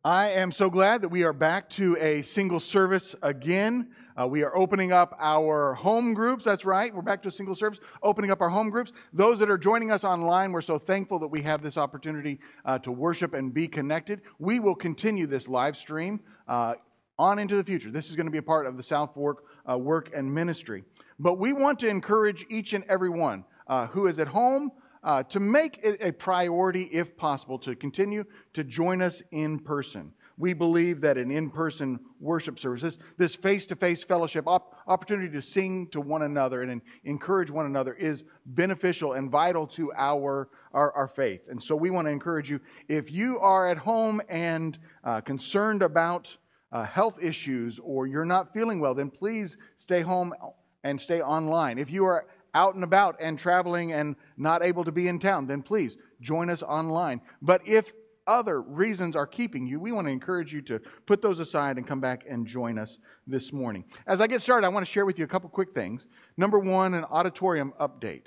I am so glad that we are back to a single service again. We are opening up our home groups. That's right. We're back to a single service, opening up our home groups. Those that are joining us online, we're so thankful that we have this opportunity to worship and be connected. We will continue this live stream on into the future. This is going to be a part of the South Fork work and ministry. But we want to encourage each and every one who is at home to make it a priority, if possible, to continue to join us in person. We believe that an in-person worship service, this face-to-face fellowship, opportunity to sing to one another and encourage one another is beneficial and vital to our faith. And so we want to encourage you, if you are at home and concerned about health issues or you're not feeling well, then please stay home and stay online. If you are out and about and traveling and not able to be in town, then please join us online. But if other reasons are keeping you, we want to encourage you to put those aside and come back and join us this morning. As I get started, I want to share with you a couple quick things. Number one, an auditorium update.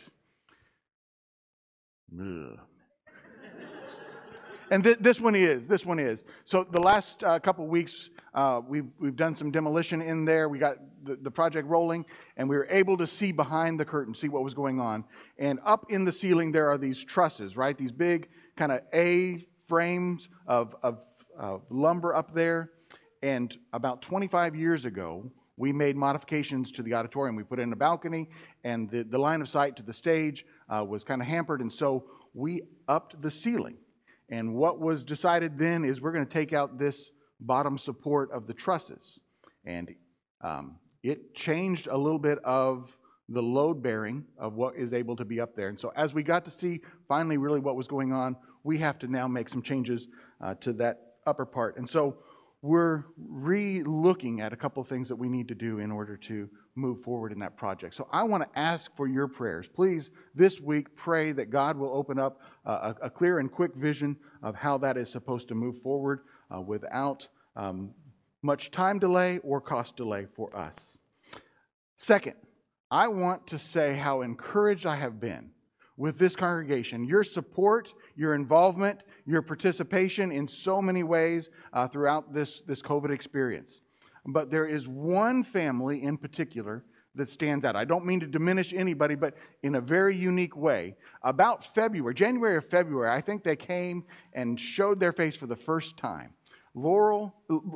And this one is. So the last couple weeks, we've done some demolition in there. We got the project rolling, and we were able to see behind the curtain, see what was going on. And up in the ceiling, there are these trusses, right? These big kind of A-frames of lumber up there. And about 25 years ago, we made modifications to the auditorium. We put in a balcony, and the line of sight to the stage was kind of hampered, and so we upped the ceiling. And what was decided then is we're going to take out this bottom support of the trusses. And it changed a little bit of the load bearing of what is able to be up there. And so as we got to see finally really what was going on, we have to now make some changes to that upper part. And so we're re-looking at a couple of things that we need to do in order to move forward in that project. So I want to ask for your prayers. Please, this week, pray that God will open up a clear and quick vision of how that is supposed to move forward without much time delay or cost delay for us. Second, I want to say how encouraged I have been with this congregation. Your support, your involvement, your participation in so many ways throughout this COVID experience. But there is one family in particular that stands out. I don't mean to diminish anybody, but in a very unique way. About January or February, I think they came and showed their face for the first time. Loris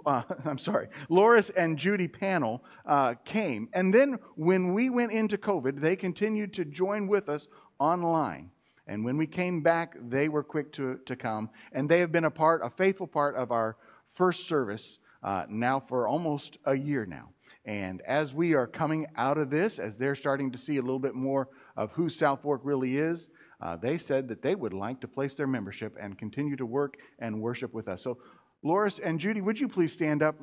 and Judy Panel came. And then when we went into COVID, they continued to join with us online. And when we came back, they were quick to come. And they have been a faithful part of our first service now for almost a year now. And as we are coming out of this, as they're starting to see a little bit more of who South Fork really is, they said that they would like to place their membership and continue to work and worship with us. So Loris and Judy, would you please stand up?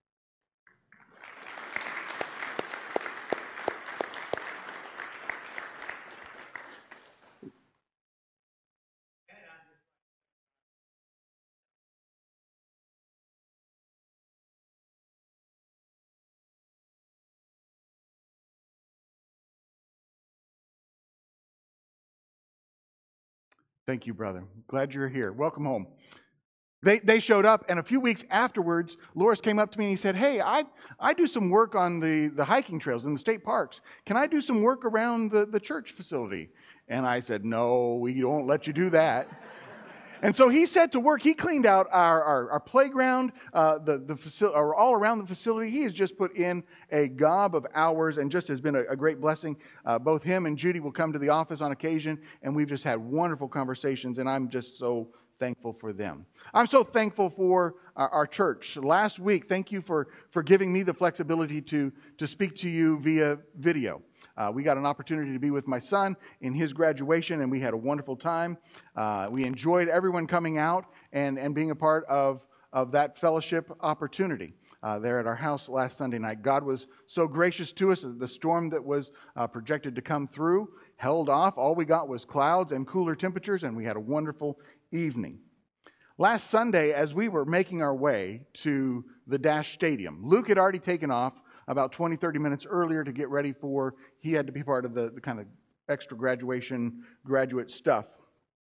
Thank you, brother. Glad you're here. Welcome home. They showed up, and a few weeks afterwards, Loris came up to me and he said, "Hey, I do some work on the hiking trails in the state parks. Can I do some work around the church facility?" And I said, "No, we won't let you do that." And so he set to work. He cleaned out our playground, the facility, or all around the facility. He has just put in a gob of hours and just has been a great blessing. Both him and Judy will come to the office on occasion, and we've just had wonderful conversations, and I'm just so thankful for them. I'm so thankful for our church. Last week, thank you for giving me the flexibility to speak to you via video. We got an opportunity to be with my son in his graduation, and we had a wonderful time. We enjoyed everyone coming out and being a part of that fellowship opportunity there at our house last Sunday night. God was so gracious to us. The storm that was projected to come through held off. All we got was clouds and cooler temperatures, and we had a wonderful evening. Last Sunday, as we were making our way to the Dash Stadium, Luke had already taken off about 20, 30 minutes earlier to get ready he had to be part of the kind of extra graduate stuff.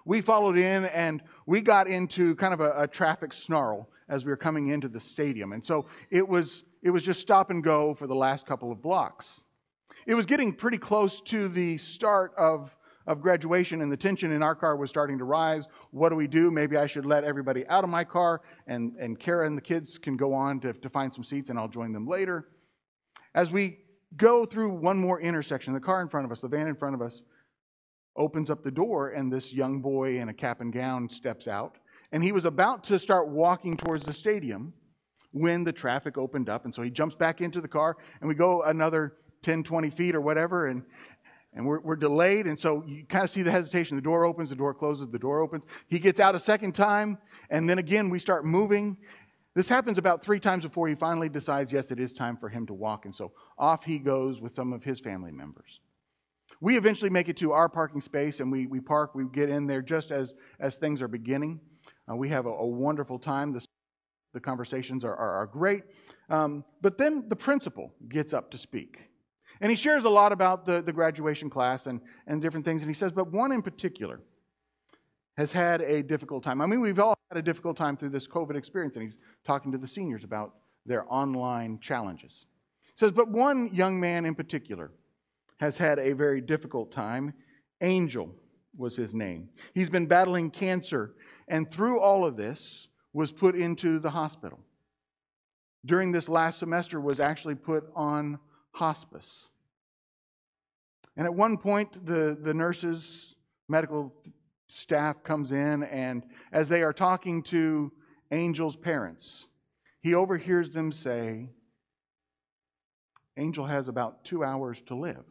We followed in, and we got into kind of a traffic snarl as we were coming into the stadium. And so it was just stop and go for the last couple of blocks. It was getting pretty close to the start of graduation, and the tension in our car was starting to rise. What do we do? Maybe I should let everybody out of my car, and Kara and the kids can go on to find some seats, and I'll join them later. As we go through one more intersection, the car in front of us, the van in front of us, opens up the door, and this young boy in a cap and gown steps out. And he was about to start walking towards the stadium when the traffic opened up. And so he jumps back into the car, and we go another 10, 20 feet or whatever, and we're delayed. And so you kind of see the hesitation. The door opens, the door closes, the door opens. He gets out a second time, and then again we start moving. This happens about 3 times before he finally decides, yes, it is time for him to walk. And so off he goes with some of his family members. We eventually make it to our parking space, and we park. We get in there just as things are beginning. We have a wonderful time. The conversations are great. But then the principal gets up to speak. And he shares a lot about the graduation class and different things. And he says, but one in particular has had a difficult time. I mean, we've all had a difficult time through this COVID experience. And he's talking to the seniors about their online challenges. He says, but one young man in particular has had a very difficult time. Angel was his name. He's been battling cancer, and through all of this was put into the hospital. During this last semester was actually put on hospice. And at one point, the nurses, medical staff comes in, and as they are talking to Angel's parents, he overhears them say, Angel has about 2 hours to live.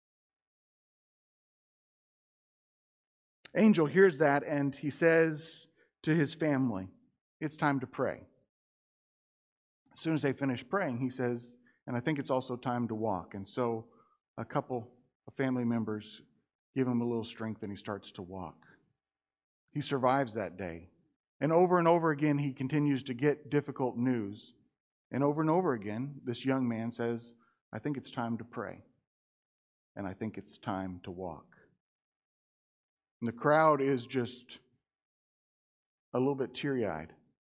Angel hears that, and he says to his family, it's time to pray. As soon as they finish praying, he says, and I think it's also time to walk. And so a couple of family members give him a little strength, and he starts to walk. He survives that day. And over again, he continues to get difficult news. And over again, this young man says, I think it's time to pray. And I think it's time to walk. And the crowd is just a little bit teary-eyed.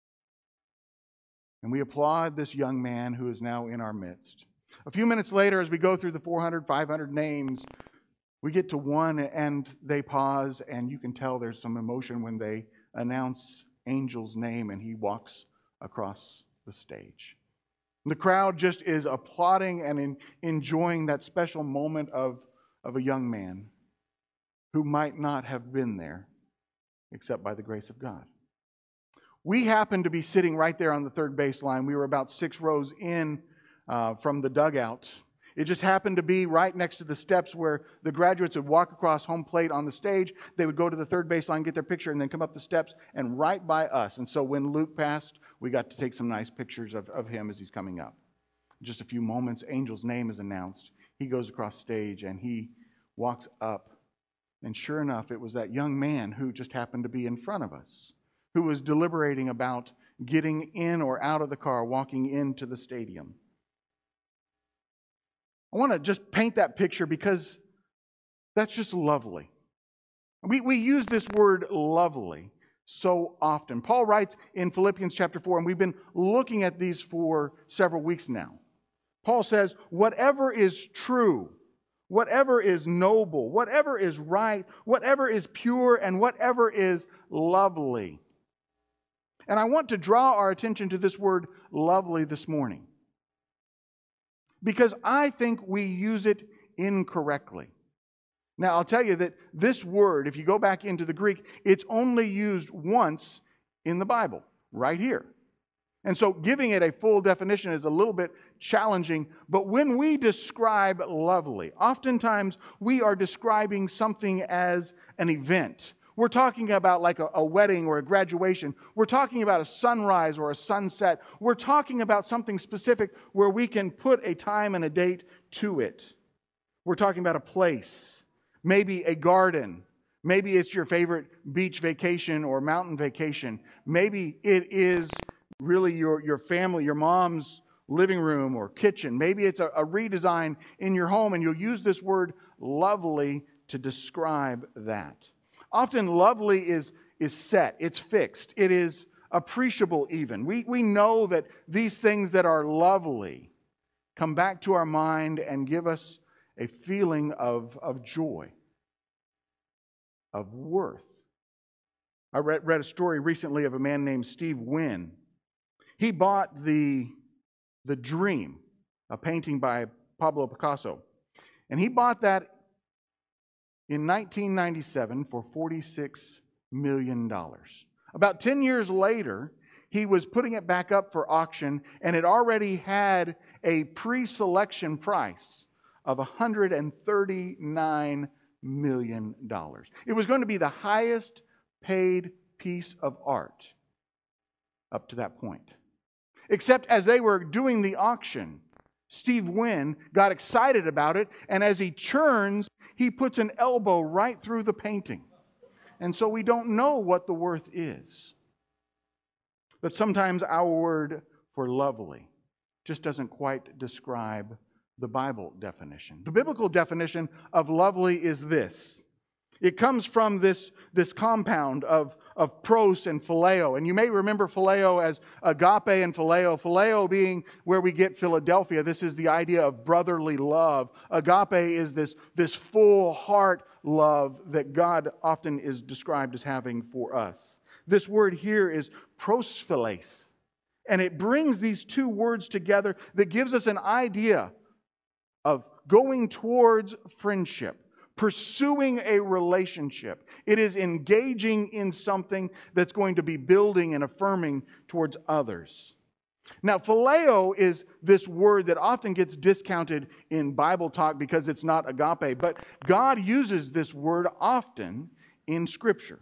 And we applaud this young man who is now in our midst. A few minutes later, as we go through the 400, 500 names, we get to one, and they pause, and you can tell there's some emotion when they announce Angel's name, and he walks across the stage. And the crowd just is applauding and enjoying that special moment of a young man who might not have been there except by the grace of God. We happened to be sitting right there on the third baseline. We were about 6 rows in from the dugout. It just happened to be right next to the steps where the graduates would walk across home plate on the stage. They would go to the third baseline, get their picture, and then come up the steps and right by us. And so when Luke passed, we got to take some nice pictures of him as he's coming up. In just a few moments, Angel's name is announced. He goes across stage and he walks up. And sure enough, it was that young man who just happened to be in front of us, who was deliberating about getting in or out of the car, walking into the stadium. I want to just paint that picture because that's just lovely. We use this word lovely so often. Paul writes in Philippians chapter 4, and we've been looking at these for several weeks now. Paul says, whatever is true, whatever is noble, whatever is right, whatever is pure, and whatever is lovely. And I want to draw our attention to this word lovely this morning, because I think we use it incorrectly. Now, I'll tell you that this word, if you go back into the Greek, it's only used once in the Bible, right here. And so giving it a full definition is a little bit challenging. But when we describe lovely, oftentimes we are describing something as an event. We're talking about like a wedding or a graduation. We're talking about a sunrise or a sunset. We're talking about something specific where we can put a time and a date to it. We're talking about a place, maybe a garden. Maybe it's your favorite beach vacation or mountain vacation. Maybe it is really your family, your mom's living room or kitchen. Maybe it's a redesign in your home, and you'll use this word lovely to describe that. Often lovely is set, it's fixed, it is appreciable even. We know that these things that are lovely come back to our mind and give us a feeling of joy, of worth. I read a story recently of a man named Steve Wynn. He bought the Dream, a painting by Pablo Picasso. And he bought that in 1997 for $46 million. About 10 years later, he was putting it back up for auction, and it already had a pre-selection price of $139 million. It was going to be the highest paid piece of art up to that point. Except as they were doing the auction, Steve Wynn got excited about it, and as he churns, he puts an elbow right through the painting. And so we don't know what the worth is. But sometimes our word for lovely just doesn't quite describe the Bible definition. The biblical definition of lovely is this. It comes from this compound of pros and phileo. And you may remember phileo as agape and phileo. Phileo being where we get Philadelphia. This is the idea of brotherly love. Agape is this full heart love that God often is described as having for us. This word here is prosphiles. And it brings these two words together that gives us an idea of going towards friendship, pursuing a relationship. It is engaging in something that's going to be building and affirming towards others. Now, phileo is this word that often gets discounted in Bible talk because it's not agape, but God uses this word often in Scripture.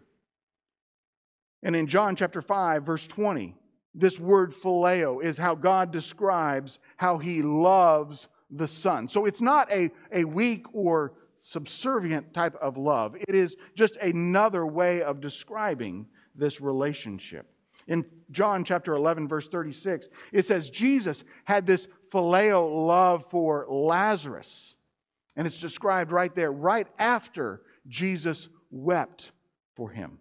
And in John chapter 5, verse 20, this word phileo is how God describes how He loves the Son. So it's not a weak or subservient type of love. It is just another way of describing this relationship. In John chapter 11, verse 36, it says Jesus had this phileo love for Lazarus. And it's described right there, right after Jesus wept for him.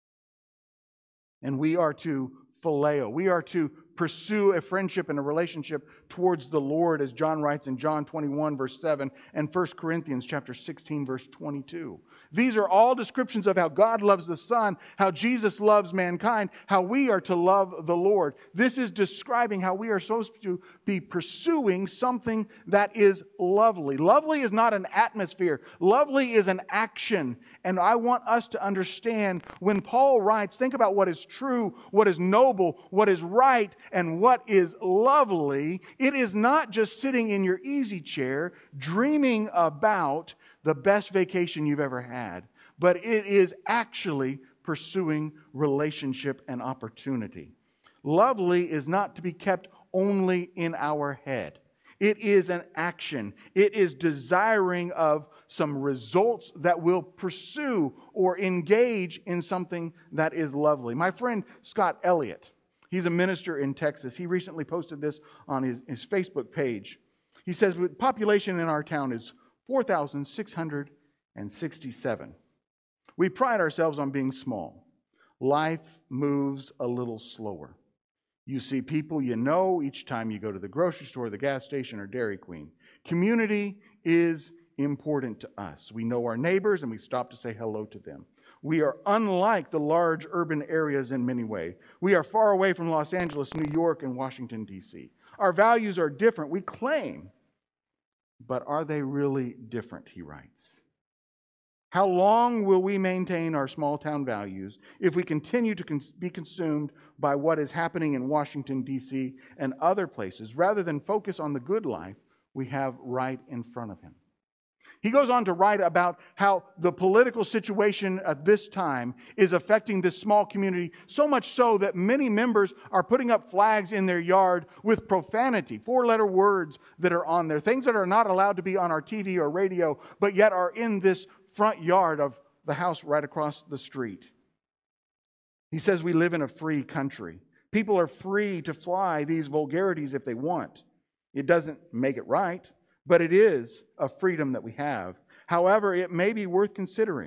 And we are to phileo. We are to pursue a friendship and a relationship towards the Lord, as John writes in John 21, verse 7, and 1 Corinthians chapter 16, verse 22. These are all descriptions of how God loves the Son, how Jesus loves mankind, how we are to love the Lord. This is describing how we are supposed to be pursuing something that is lovely. Lovely is not an atmosphere. Lovely is an action. And I want us to understand when Paul writes, think about what is true, what is noble, what is right, and what is lovely. It is not just sitting in your easy chair dreaming about the best vacation you've ever had, but it is actually pursuing relationship and opportunity. Lovely is not to be kept only in our head. It is an action. It is desiring of some results that will pursue or engage in something that is lovely. My friend Scott Elliott, he's a minister in Texas. He recently posted this on his Facebook page. He says, the population in our town is 4,667. We pride ourselves on being small. Life moves a little slower. You see people you know each time you go to the grocery store, the gas station, or Dairy Queen. Community is important to us. We know our neighbors and we stop to say hello to them. We are unlike the large urban areas in many ways. We are far away from Los Angeles, New York, and Washington, D.C. Our values are different. We claim, but are they really different, he writes. How long will we maintain our small town values if we continue to be consumed by what is happening in Washington, D.C. and other places, rather than focus on the good life we have right in front of him? He goes on to write about how the political situation at this time is affecting this small community, so much so that many members are putting up flags in their yard with profanity, 4-letter words that are on there, things that are not allowed to be on our TV or radio, but yet are in this front yard of the house right across the street. He says we live in a free country. People are free to fly these vulgarities if they want. It doesn't make it right, but it is a freedom that we have. However, it may be worth considering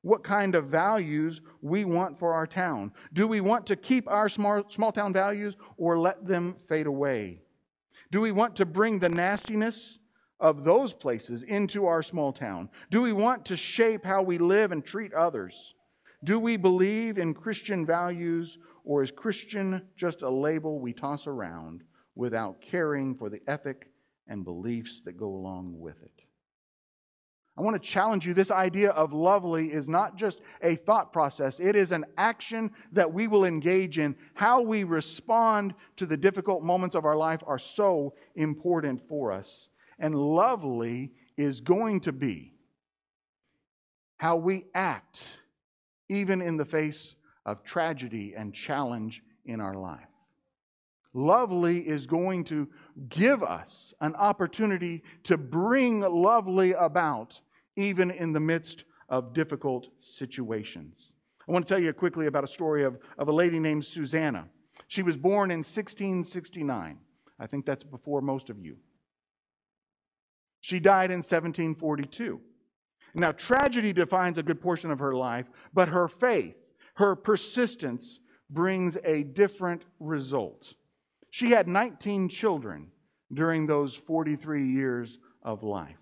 what kind of values we want for our town. Do we want to keep our small town values or let them fade away? Do we want to bring the nastiness of those places into our small town? Do we want to shape how we live and treat others? Do we believe in Christian values, or is Christian just a label we toss around without caring for the ethic and beliefs that go along with it? I want to challenge you. This idea of lovely is not just a thought process. It is an action that we will engage in. How we respond to the difficult moments of our life are so important for us. And lovely is going to be how we act even in the face of tragedy and challenge in our life. Lovely is going to give us an opportunity to bring lovely about even in the midst of difficult situations. I want to tell you quickly about a story of a lady named Susanna. She was born in 1669. I think that's before most of you. She died in 1742. Now, tragedy defines a good portion of her life, but her faith, her persistence brings a different result. She had 19 children during those 43 years of life.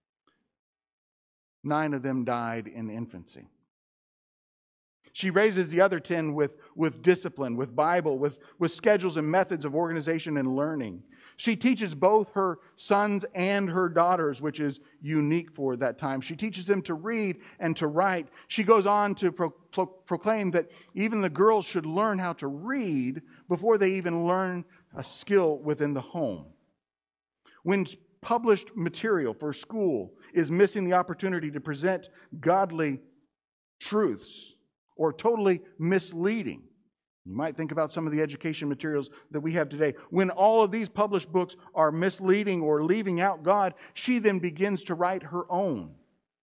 9 of them died in infancy. She raises the other 10 with discipline, with Bible, with schedules and methods of organization and learning. She teaches both her sons and her daughters, which is unique for that time. She teaches them to read and to write. She goes on to proclaim that even the girls should learn how to read before they even learn a skill within the home. When published material for school is missing the opportunity to present godly truths or totally misleading, you might think about some of the education materials that we have today. When all of these published books are misleading or leaving out God, she then begins to write her own.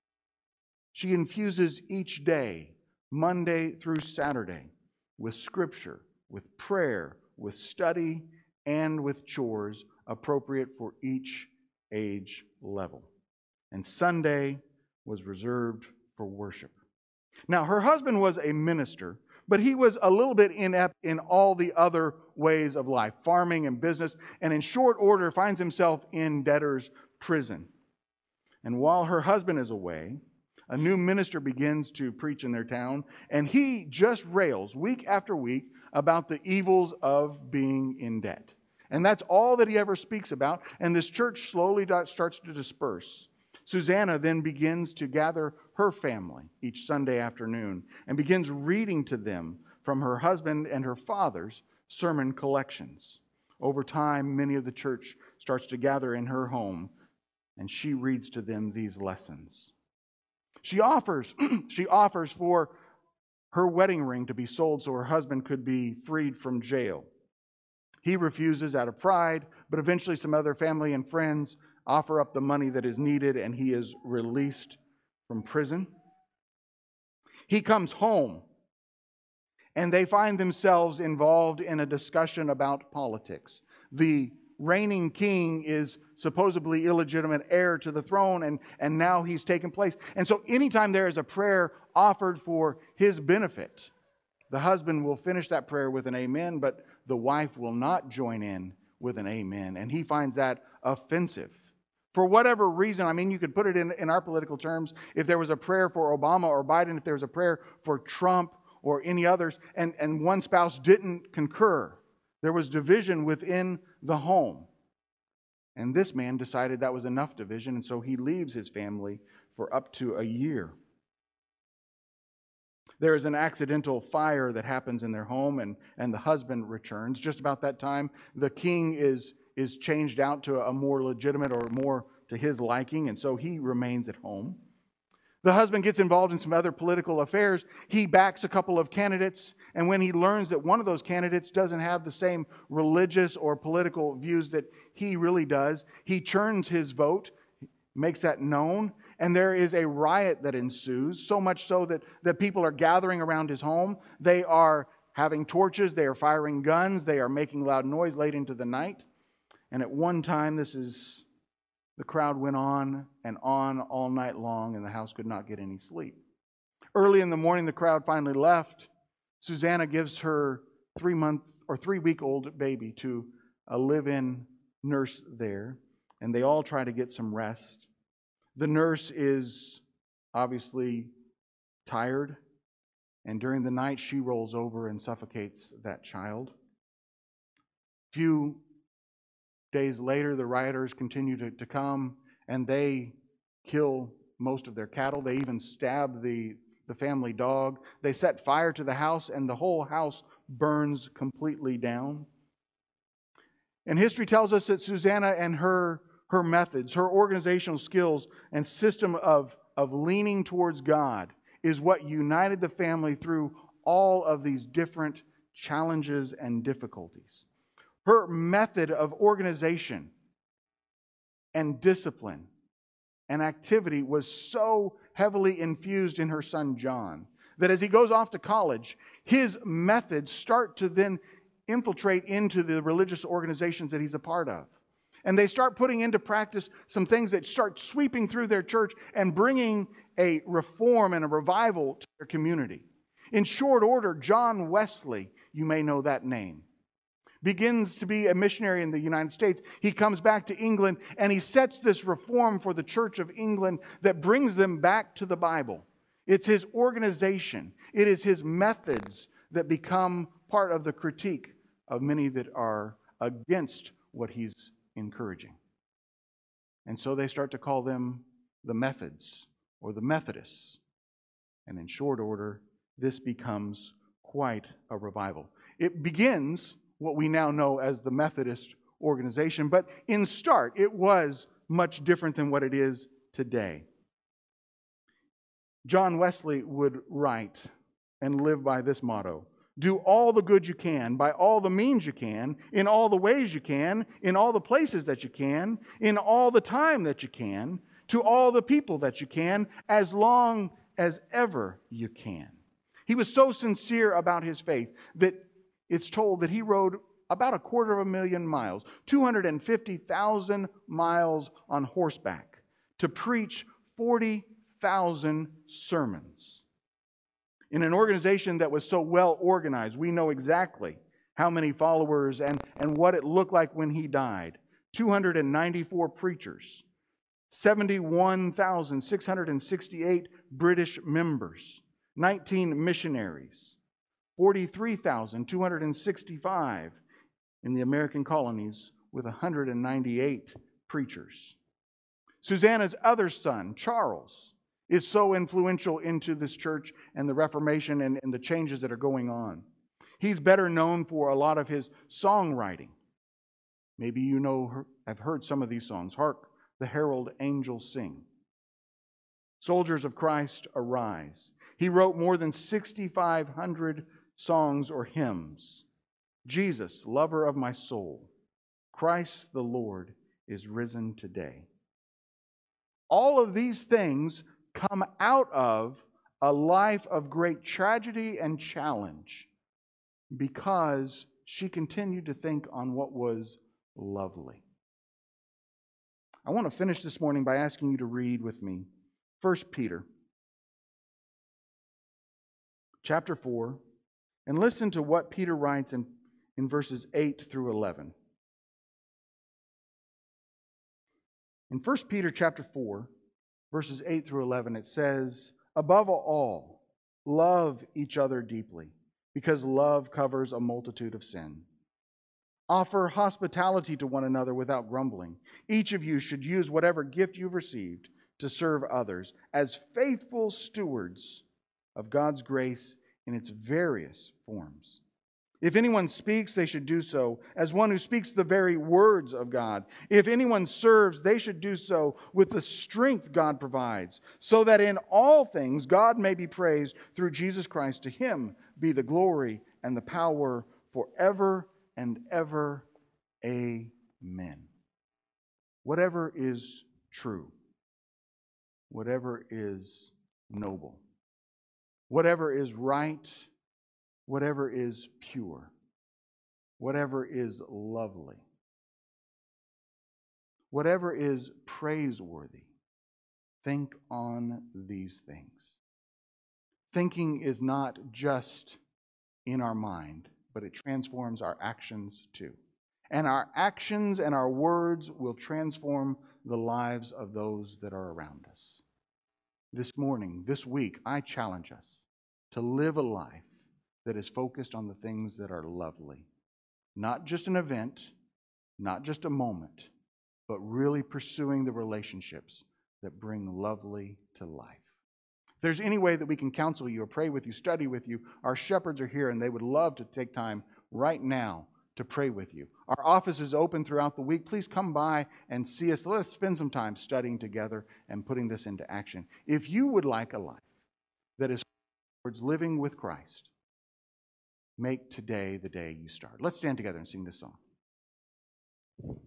She infuses each day, Monday through Saturday, with scripture, with prayer, with study, and with chores appropriate for each age level. And Sunday was reserved for worship. Now, her husband was a minister, but he was a little bit inept in all the other ways of life, farming and business, and in short order finds himself in debtor's prison. And while her husband is away, a new minister begins to preach in their town, and he just rails week after week about the evils of being in debt. And that's all that he ever speaks about, and this church slowly starts to disperse. Susanna then begins to gather her family each Sunday afternoon and begins reading to them from her husband and her father's sermon collections. Over time, many of the church starts to gather in her home, and she reads to them these lessons. She offers for her wedding ring to be sold so her husband could be freed from jail. He refuses out of pride, but eventually some other family and friends offer up the money that is needed, and he is released from prison. He comes home, and they find themselves involved in a discussion about politics. The reigning king is supposedly illegitimate heir to the throne, and now he's taken place. And so anytime there is a prayer offered for his benefit, the husband will finish that prayer with an amen, but the wife will not join in with an amen. And he finds that offensive. For whatever reason, I mean, you could put it in our political terms. If there was a prayer for Obama or Biden, if there was a prayer for Trump or any others, and one spouse didn't concur, there was division within the home. And this man decided that was enough division, and so he leaves his family for up to a year. There is an accidental fire that happens in their home, and the husband returns. Just about that time, the king is changed out to a more legitimate or more to his liking, and so he remains at home. The husband gets involved in some other political affairs. He backs a couple of candidates, and when he learns that one of those candidates doesn't have the same religious or political views that he really does, he churns his vote, makes that known, and there is a riot that ensues, so much so that people are gathering around his home. They are having torches, they are firing guns, they are making loud noise late into the night. And at one time, the crowd went on and on all night long, and the house could not get any sleep. Early in the morning, the crowd finally left. Susanna gives her 3-week-old baby to a live-in nurse there, and they all try to get some rest. The nurse is obviously tired, and during the night she rolls over and suffocates that child. A few days later, the rioters continue to come, and they kill most of their cattle. They even stab the family dog. They set fire to the house, and the whole house burns completely down. And history tells us that Susanna and her methods, her organizational skills, and system of leaning towards God is what united the family through all of these different challenges and difficulties. Her method of organization and discipline and activity was so heavily infused in her son John that as he goes off to college, his methods start to then infiltrate into the religious organizations that he's a part of. And they start putting into practice some things that start sweeping through their church and bringing a reform and a revival to their community. In short order, John Wesley, you may know that name, begins to be a missionary in the United States. He comes back to England and he sets this reform for the Church of England that brings them back to the Bible. It's his organization. It is his methods that become part of the critique of many that are against what he's encouraging. And so they start to call them the Methods or the Methodists. And in short order, this becomes quite a revival. It begins what we now know as the Methodist organization, but in start, it was much different than what it is today. John Wesley would write and live by this motto: do all the good you can, by all the means you can, in all the ways you can, in all the places that you can, in all the time that you can, to all the people that you can, as long as ever you can. He was so sincere about his faith that it's told that he rode about 250,000 miles, 250,000 miles on horseback to preach 40,000 sermons. In an organization that was so well organized, we know exactly how many followers and what it looked like when he died. 294 preachers, 71,668 British members, 19 missionaries, 43,265 in the American colonies with 198 preachers. Susanna's other son, Charles, is so influential into this church and the Reformation and the changes that are going on. He's better known for a lot of his songwriting. Maybe you know, have heard some of these songs. Hark, the herald angels sing. Soldiers of Christ, arise. He wrote more than 6,500 songs or hymns. Jesus, lover of my soul. Christ the Lord is risen today. All of these things come out of a life of great tragedy and challenge because she continued to think on what was lovely. I want to finish this morning by asking you to read with me 1 Peter chapter 4 and listen to what Peter writes in verses 8 through 11. In 1 Peter chapter 4, verses 8 through 11, it says, above all, love each other deeply, because love covers a multitude of sin. Offer hospitality to one another without grumbling. Each of you should use whatever gift you've received to serve others as faithful stewards of God's grace in its various forms. If anyone speaks, they should do so as one who speaks the very words of God. If anyone serves, they should do so with the strength God provides, so that in all things God may be praised through Jesus Christ. To him be the glory and the power forever and ever. Amen. Whatever is true, whatever is noble, whatever is right, whatever is pure, whatever is lovely, whatever is praiseworthy, think on these things. thinking is not just in our mind, but it transforms our actions too. And our actions and our words will transform the lives of those that are around us. This morning, this week, I challenge us to live a life that is focused on the things that are lovely. Not just an event, not just a moment, but really pursuing the relationships that bring lovely to life. If there's any way that we can counsel you or pray with you, study with you, our shepherds are here and they would love to take time right now to pray with you. Our office is open throughout the week. Please come by and see us. Let us spend some time studying together and putting this into action. If you would like a life that is towards living with Christ, make today the day you start. Let's stand together and sing this song.